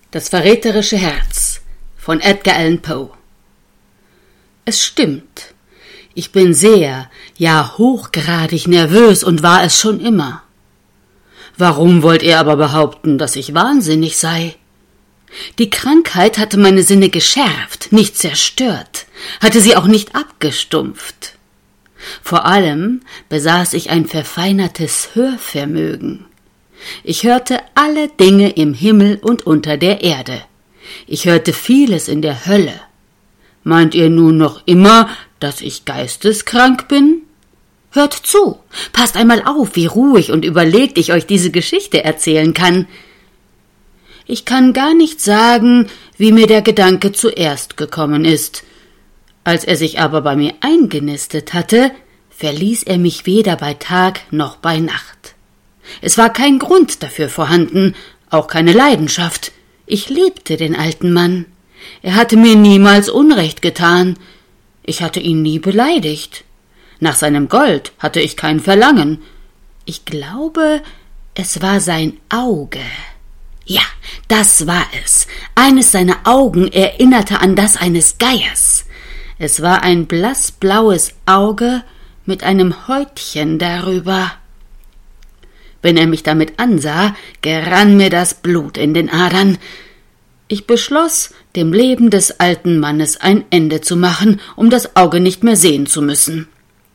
Das verräterische Herz von Edgar Allan Poe. Es stimmt, ich bin sehr, ja hochgradig nervös und war es schon immer. Warum wollt ihr aber behaupten, dass ich wahnsinnig sei? Die Krankheit hatte meine Sinne geschärft, nicht zerstört, hatte sie auch nicht abgestumpft. Vor allem besaß ich ein verfeinertes Hörvermögen. Ich hörte alle Dinge im Himmel und unter der Erde. Ich hörte vieles in der Hölle. Meint ihr nun noch immer, dass ich geisteskrank bin? Hört zu, passt einmal auf, wie ruhig und überlegt ich euch diese Geschichte erzählen kann. Ich kann gar nicht sagen, wie mir der Gedanke zuerst gekommen ist. Als er sich aber bei mir eingenistet hatte, verließ er mich weder bei Tag noch bei Nacht. Es war kein Grund dafür vorhanden, auch keine Leidenschaft. Ich liebte den alten Mann. Er hatte mir niemals Unrecht getan. Ich hatte ihn nie beleidigt. Nach seinem Gold hatte ich kein Verlangen. Ich glaube, es war sein Auge. Ja, das war es. Eines seiner Augen erinnerte an das eines Geiers. Es war ein blassblaues Auge mit einem Häutchen darüber. Wenn er mich damit ansah, gerann mir das Blut in den Adern. Ich beschloss, dem Leben des alten Mannes ein Ende zu machen, um das Auge nicht mehr sehen zu müssen.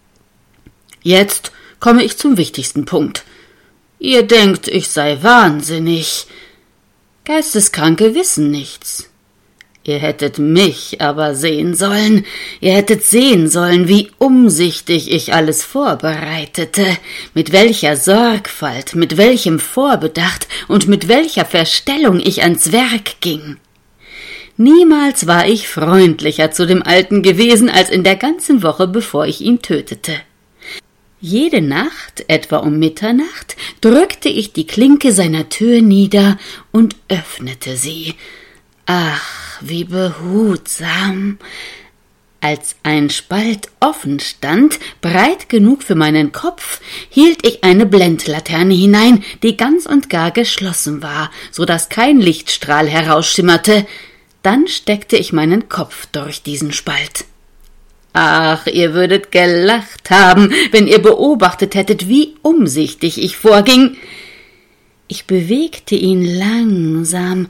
Jetzt komme ich zum wichtigsten Punkt. Ihr denkt, ich sei wahnsinnig. Geisteskranke wissen nichts. Ihr hättet mich aber sehen sollen. Ihr hättet sehen sollen, wie umsichtig ich alles vorbereitete, mit welcher Sorgfalt, mit welchem Vorbedacht und mit welcher Verstellung ich ans Werk ging. Niemals war ich freundlicher zu dem Alten gewesen als in der ganzen Woche, bevor ich ihn tötete. Jede Nacht, etwa um Mitternacht, drückte ich die Klinke seiner Tür nieder und öffnete sie. Ach, wie behutsam! Als ein Spalt offen stand, breit genug für meinen Kopf, hielt ich eine Blendlaterne hinein, die ganz und gar geschlossen war, so dass kein Lichtstrahl herausschimmerte. Dann steckte ich meinen Kopf durch diesen Spalt. Ach, ihr würdet gelacht haben, wenn ihr beobachtet hättet, wie umsichtig ich vorging. Ich bewegte ihn langsam,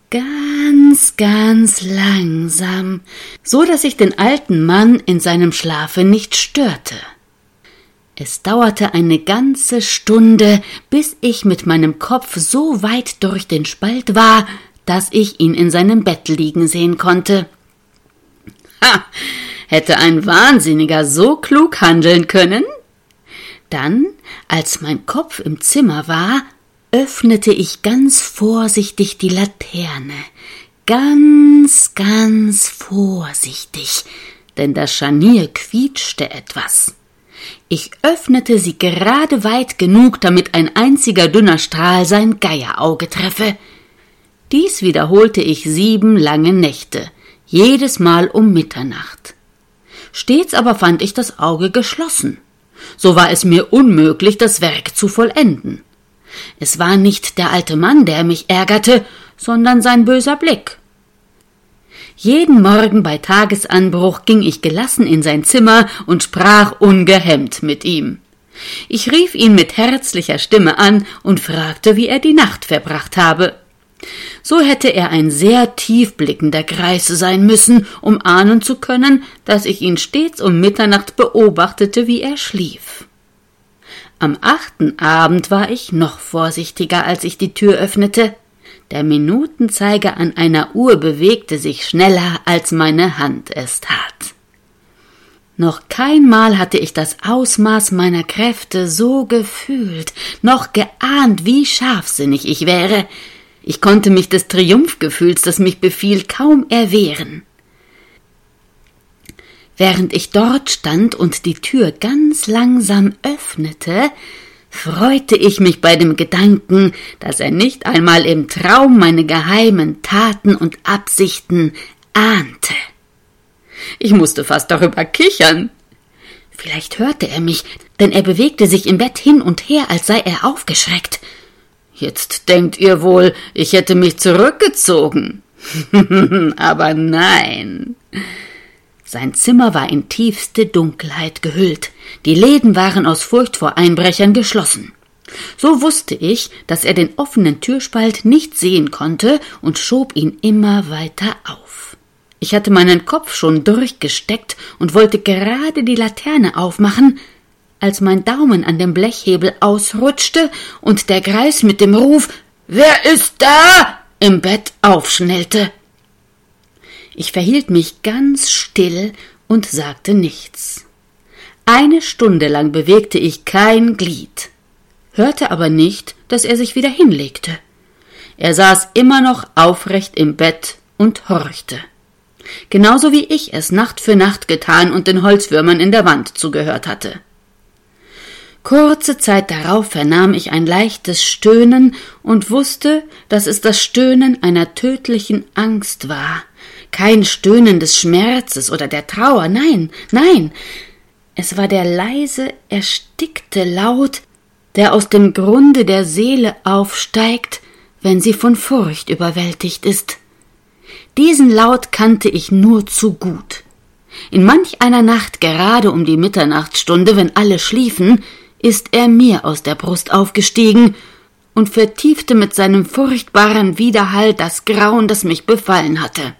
ganz langsam, so dass ich den alten Mann in seinem Schlafe nicht störte. Es dauerte eine ganze Stunde, bis ich mit meinem Kopf so weit durch den Spalt war, dass ich ihn in seinem Bett liegen sehen konnte. Ha! Hätte ein Wahnsinniger so klug handeln können? Dann, als mein Kopf im Zimmer war, öffnete ich ganz vorsichtig die Laterne, ganz vorsichtig, denn das Scharnier quietschte etwas. Ich öffnete sie gerade weit genug, damit ein einziger dünner Strahl sein Geierauge treffe. Dies wiederholte ich 7 lange Nächte, jedes Mal um Mitternacht. Stets aber fand ich das Auge geschlossen. So war es mir unmöglich, das Werk zu vollenden. Es war nicht der alte Mann, der mich ärgerte, sondern sein böser Blick. Jeden Morgen bei Tagesanbruch ging ich gelassen in sein Zimmer und sprach ungehemmt mit ihm. Ich rief ihn mit herzlicher Stimme an und fragte, wie er die Nacht verbracht habe. So hätte er ein sehr tiefblickender Greis sein müssen, um ahnen zu können, dass ich ihn stets um Mitternacht beobachtete, wie er schlief. Am 8. Abend war ich noch vorsichtiger, als ich die Tür öffnete. Der Minutenzeiger an einer Uhr bewegte sich schneller, als meine Hand es tat. Noch keinmal hatte ich das Ausmaß meiner Kräfte so gefühlt, noch geahnt, wie scharfsinnig ich wäre. Ich konnte mich des Triumphgefühls, das mich befiel, kaum erwehren. Während ich dort stand und die Tür ganz langsam öffnete, freute ich mich bei dem Gedanken, dass er nicht einmal im Traum meine geheimen Taten und Absichten ahnte. Ich musste fast darüber kichern. Vielleicht hörte er mich, denn er bewegte sich im Bett hin und her, als sei er aufgeschreckt. Jetzt denkt ihr wohl, ich hätte mich zurückgezogen. Aber nein. Sein Zimmer war in tiefste Dunkelheit gehüllt. Die Läden waren aus Furcht vor Einbrechern geschlossen. So wusste ich, dass er den offenen Türspalt nicht sehen konnte und schob ihn immer weiter auf. Ich hatte meinen Kopf schon durchgesteckt und wollte gerade die Laterne aufmachen, als mein Daumen an dem Blechhebel ausrutschte und der Greis mit dem Ruf »Wer ist da?« im Bett aufschnellte. Ich verhielt mich ganz still und sagte nichts. 1 Stunde lang bewegte ich kein Glied, hörte aber nicht, dass er sich wieder hinlegte. Er saß immer noch aufrecht im Bett und horchte. Genauso wie ich es Nacht für Nacht getan und den Holzwürmern in der Wand zugehört hatte. Kurze Zeit darauf vernahm ich ein leichtes Stöhnen und wusste, dass es das Stöhnen einer tödlichen Angst war. Kein Stöhnen des Schmerzes oder der Trauer, nein, es war der leise, erstickte Laut, der aus dem Grunde der Seele aufsteigt, wenn sie von Furcht überwältigt ist. Diesen Laut kannte ich nur zu gut. In manch einer Nacht, gerade um die Mitternachtsstunde, wenn alle schliefen, ist er mir aus der Brust aufgestiegen und vertiefte mit seinem furchtbaren Widerhall das Grauen, das mich befallen hatte.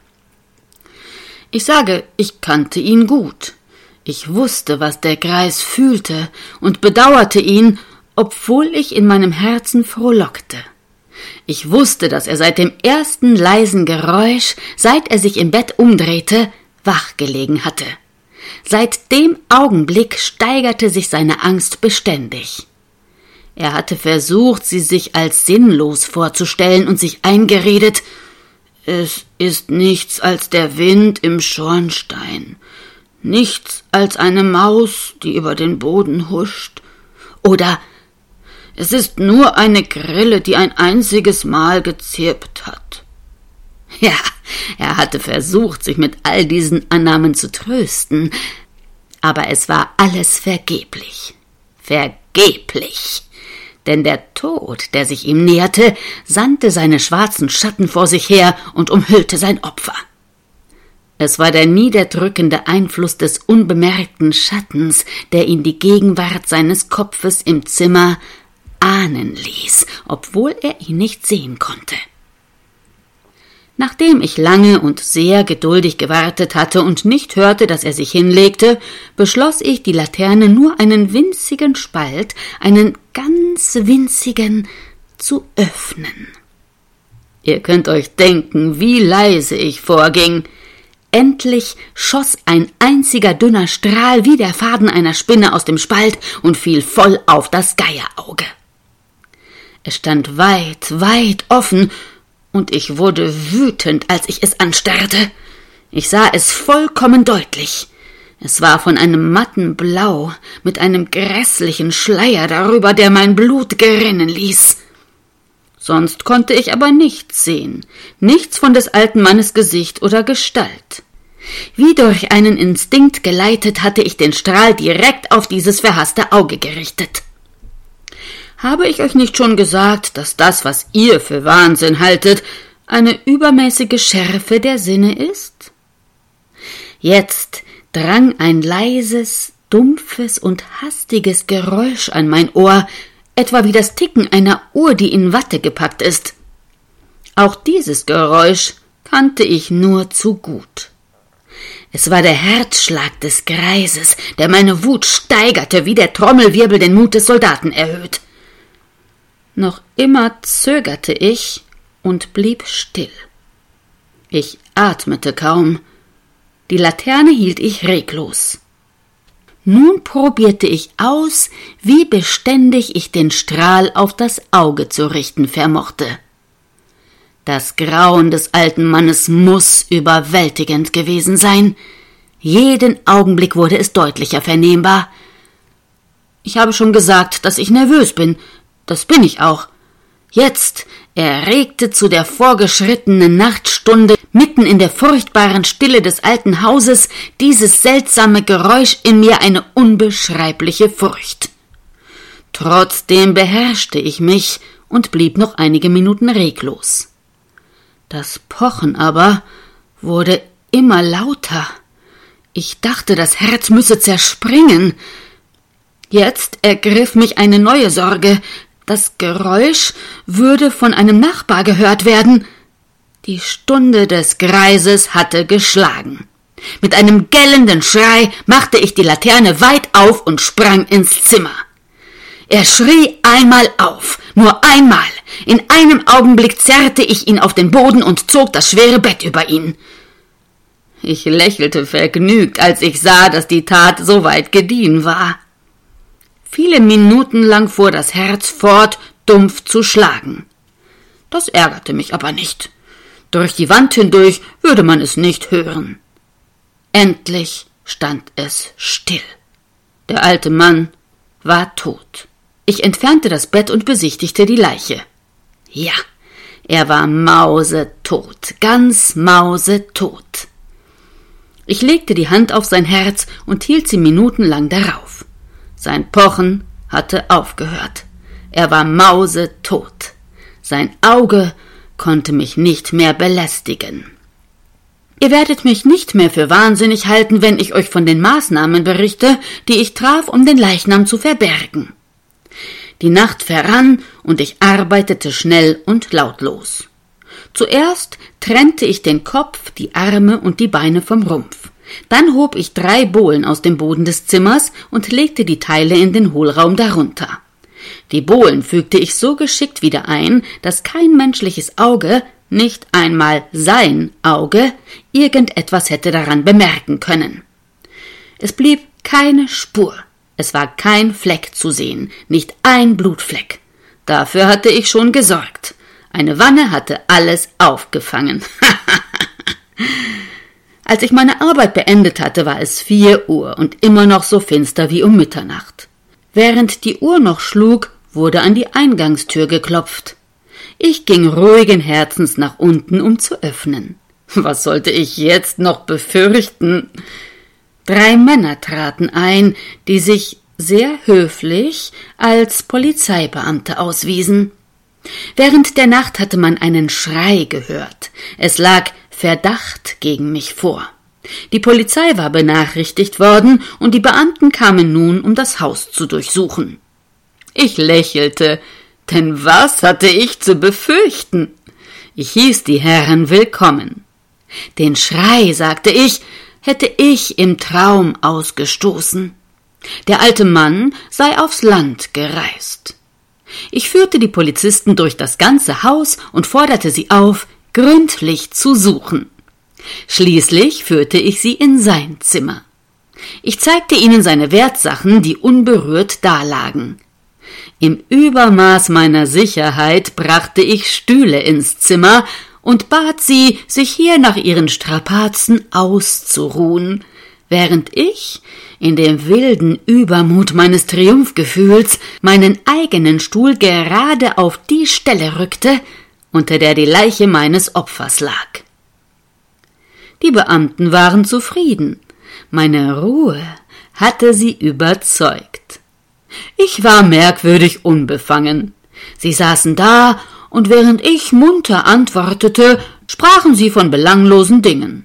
Ich sage, ich kannte ihn gut. Ich wusste, was der Greis fühlte und bedauerte ihn, obwohl ich in meinem Herzen frohlockte. Ich wusste, dass er seit dem ersten leisen Geräusch, seit er sich im Bett umdrehte, wach gelegen hatte. Seit dem Augenblick steigerte sich seine Angst beständig. Er hatte versucht, sie sich als sinnlos vorzustellen und sich eingeredet, es ist nichts als der Wind im Schornstein, nichts als eine Maus, die über den Boden huscht, oder es ist nur eine Grille, die ein einziges Mal gezirpt hat. Ja, er hatte versucht, sich mit all diesen Annahmen zu trösten, aber es war alles vergeblich. Vergeblich! Denn der Tod, der sich ihm näherte, sandte seine schwarzen Schatten vor sich her und umhüllte sein Opfer. Es war der niederdrückende Einfluss des unbemerkten Schattens, der ihn die Gegenwart seines Kopfes im Zimmer ahnen ließ, obwohl er ihn nicht sehen konnte. Nachdem ich lange und sehr geduldig gewartet hatte und nicht hörte, dass er sich hinlegte, beschloss ich, die Laterne nur einen winzigen Spalt, einen ganz winzigen, zu öffnen. Ihr könnt euch denken, wie leise ich vorging. Endlich schoss ein einziger dünner Strahl wie der Faden einer Spinne aus dem Spalt und fiel voll auf das Geierauge. Es stand weit, weit offen, und ich wurde wütend, als ich es anstarrte. Ich sah es vollkommen deutlich. Es war von einem matten Blau, mit einem grässlichen Schleier darüber, der mein Blut gerinnen ließ. Sonst konnte ich aber nichts sehen, nichts von des alten Mannes Gesicht oder Gestalt. Wie durch einen Instinkt geleitet, hatte ich den Strahl direkt auf dieses verhasste Auge gerichtet. Habe ich euch nicht schon gesagt, dass das, was ihr für Wahnsinn haltet, eine übermäßige Schärfe der Sinne ist? Jetzt drang ein leises, dumpfes und hastiges Geräusch an mein Ohr, etwa wie das Ticken einer Uhr, die in Watte gepackt ist. Auch dieses Geräusch kannte ich nur zu gut. Es war der Herzschlag des Greises, der meine Wut steigerte, wie der Trommelwirbel den Mut des Soldaten erhöht. Noch immer zögerte ich und blieb still. Ich atmete kaum. Die Laterne hielt ich reglos. Nun probierte ich aus, wie beständig ich den Strahl auf das Auge zu richten vermochte. Das Grauen des alten Mannes muß überwältigend gewesen sein. Jeden Augenblick wurde es deutlicher vernehmbar. Ich habe schon gesagt, dass ich nervös bin. Das bin ich auch. Jetzt erregte zu der vorgeschrittenen Nachtstunde mitten in der furchtbaren Stille des alten Hauses dieses seltsame Geräusch in mir eine unbeschreibliche Furcht. Trotzdem beherrschte ich mich und blieb noch einige Minuten reglos. Das Pochen aber wurde immer lauter. Ich dachte, das Herz müsse zerspringen. Jetzt ergriff mich eine neue Sorge. Das Geräusch würde von einem Nachbar gehört werden. Die Stunde des Greises hatte geschlagen. Mit einem gellenden Schrei machte ich die Laterne weit auf und sprang ins Zimmer. Er schrie einmal auf, nur einmal. In einem Augenblick zerrte ich ihn auf den Boden und zog das schwere Bett über ihn. Ich lächelte vergnügt, als ich sah, dass die Tat so weit gediehen war. Viele Minuten lang fuhr das Herz fort, dumpf zu schlagen. Das ärgerte mich aber nicht. Durch die Wand hindurch würde man es nicht hören. Endlich stand es still. Der alte Mann war tot. Ich entfernte das Bett und besichtigte die Leiche. Ja, er war mausetot, ganz mausetot. Ich legte die Hand auf sein Herz und hielt sie minutenlang darauf. Sein Pochen hatte aufgehört. Er war mausetot. Sein Auge konnte mich nicht mehr belästigen. Ihr werdet mich nicht mehr für wahnsinnig halten, wenn ich euch von den Maßnahmen berichte, die ich traf, um den Leichnam zu verbergen. Die Nacht verrann und ich arbeitete schnell und lautlos. Zuerst trennte ich den Kopf, die Arme und die Beine vom Rumpf. Dann hob ich 3 Bohlen aus dem Boden des Zimmers und legte die Teile in den Hohlraum darunter. Die Bohlen fügte ich so geschickt wieder ein, dass kein menschliches Auge, nicht einmal sein Auge, irgendetwas hätte daran bemerken können. Es blieb keine Spur. Es war kein Fleck zu sehen, nicht ein Blutfleck. Dafür hatte ich schon gesorgt. Eine Wanne hatte alles aufgefangen. Als ich meine Arbeit beendet hatte, war es 4 Uhr und immer noch so finster wie um Mitternacht. Während die Uhr noch schlug, wurde an die Eingangstür geklopft. Ich ging ruhigen Herzens nach unten, um zu öffnen. Was sollte ich jetzt noch befürchten? 3 Männer traten ein, die sich sehr höflich als Polizeibeamte auswiesen. Während der Nacht hatte man einen Schrei gehört. Es lag Verdacht gegen mich vor. Die Polizei war benachrichtigt worden und die Beamten kamen nun, um das Haus zu durchsuchen. Ich lächelte, denn was hatte ich zu befürchten? Ich hieß die Herren willkommen. Den Schrei, sagte ich, hätte ich im Traum ausgestoßen. Der alte Mann sei aufs Land gereist. Ich führte die Polizisten durch das ganze Haus und forderte sie auf, gründlich zu suchen. Schließlich führte ich sie in sein Zimmer. Ich zeigte ihnen seine Wertsachen, die unberührt dalagen. Im Übermaß meiner Sicherheit brachte ich Stühle ins Zimmer und bat sie, sich hier nach ihren Strapazen auszuruhen, während ich, in dem wilden Übermut meines Triumphgefühls, meinen eigenen Stuhl gerade auf die Stelle rückte, unter der die Leiche meines Opfers lag. Die Beamten waren zufrieden. Meine Ruhe hatte sie überzeugt. Ich war merkwürdig unbefangen. Sie saßen da, und während ich munter antwortete, sprachen sie von belanglosen Dingen.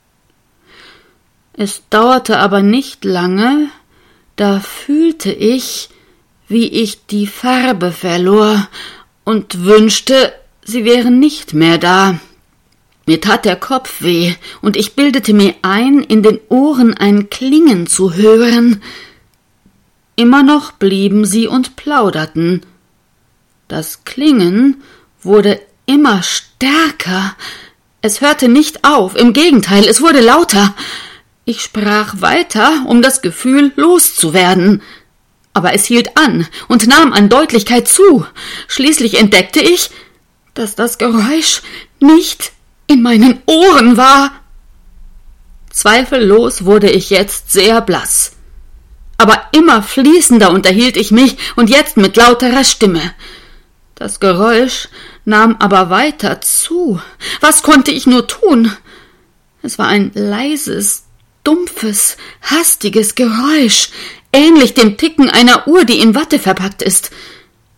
Es dauerte aber nicht lange, da fühlte ich, wie ich die Farbe verlor und wünschte, sie wären nicht mehr da. Mir tat der Kopf weh, und ich bildete mir ein, in den Ohren ein Klingen zu hören. Immer noch blieben sie und plauderten. Das Klingen wurde immer stärker. Es hörte nicht auf, im Gegenteil, es wurde lauter. Ich sprach weiter, um das Gefühl loszuwerden. Aber es hielt an und nahm an Deutlichkeit zu. Schließlich entdeckte ich, dass das Geräusch nicht in meinen Ohren war. Zweifellos wurde ich jetzt sehr blass. Aber immer fließender unterhielt ich mich, und jetzt mit lauterer Stimme. Das Geräusch nahm aber weiter zu. Was konnte ich nur tun? Es war ein leises, dumpfes, hastiges Geräusch, ähnlich dem Ticken einer Uhr, die in Watte verpackt ist.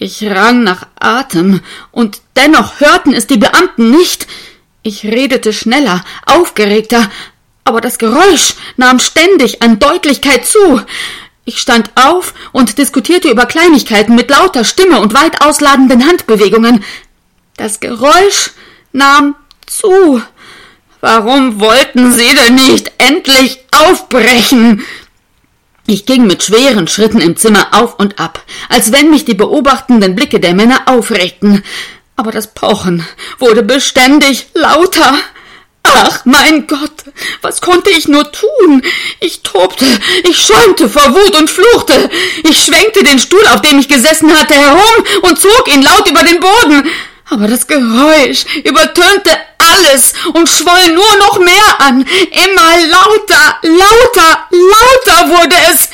Ich rang nach Atem, und dennoch hörten es die Beamten nicht. Ich redete schneller, aufgeregter, aber das Geräusch nahm ständig an Deutlichkeit zu. Ich stand auf und diskutierte über Kleinigkeiten mit lauter Stimme und weit ausladenden Handbewegungen. Das Geräusch nahm zu. Warum wollten Sie denn nicht endlich aufbrechen? Ich ging mit schweren Schritten im Zimmer auf und ab, als wenn mich die beobachtenden Blicke der Männer aufregten. Aber das Pochen wurde beständig lauter. Ach, mein Gott, was konnte ich nur tun? Ich tobte, ich schäumte vor Wut und fluchte. Ich schwenkte den Stuhl, auf dem ich gesessen hatte, herum und zog ihn laut über den Boden. Aber das Geräusch übertönte alles und schwoll nur noch mehr an. Immer lauter, lauter, lauter wurde es.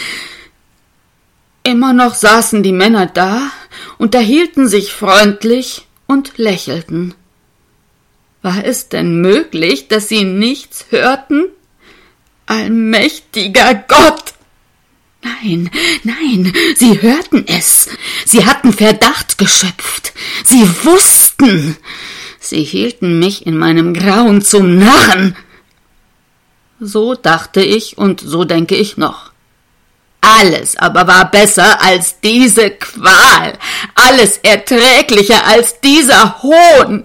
Immer noch saßen die Männer da, unterhielten sich freundlich und lächelten. War es denn möglich, dass sie nichts hörten? Allmächtiger Gott! Nein, nein, sie hörten es. Sie hatten Verdacht geschöpft. Sie wussten. Sie hielten mich in meinem Grauen zum Narren. So dachte ich und so denke ich noch. Alles aber war besser als diese Qual, alles erträglicher als dieser Hohn.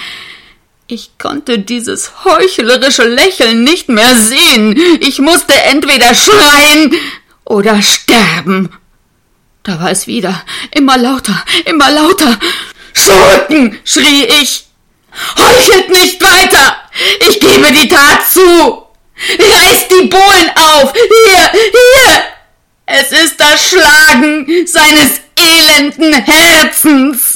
Ich konnte dieses heuchlerische Lächeln nicht mehr sehen. Ich musste entweder schreien oder sterben. Da war es wieder, immer lauter, immer lauter. »Schurken«, schrie ich. »Heuchelt nicht weiter! Ich gebe die Tat zu! Reißt die Bohlen auf! Hier, hier! Es ist das Schlagen seines elenden Herzens!«